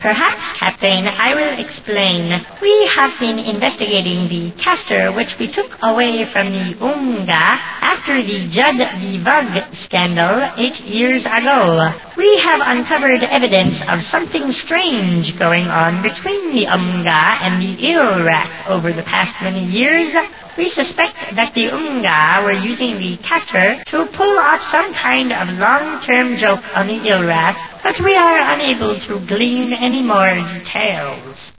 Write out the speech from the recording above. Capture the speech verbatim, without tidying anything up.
Perhaps, Captain, I will explain. We have been investigating the castor which we took away from the Unga after the Judd v. Vug scandal eight years ago. We have uncovered evidence of something strange going on between the Unga and the Ilrak over the past many years. We suspect that the Unga were using the castor to pull off some kind of long-term joke on the Ilrak, but we are unable to glean any more details.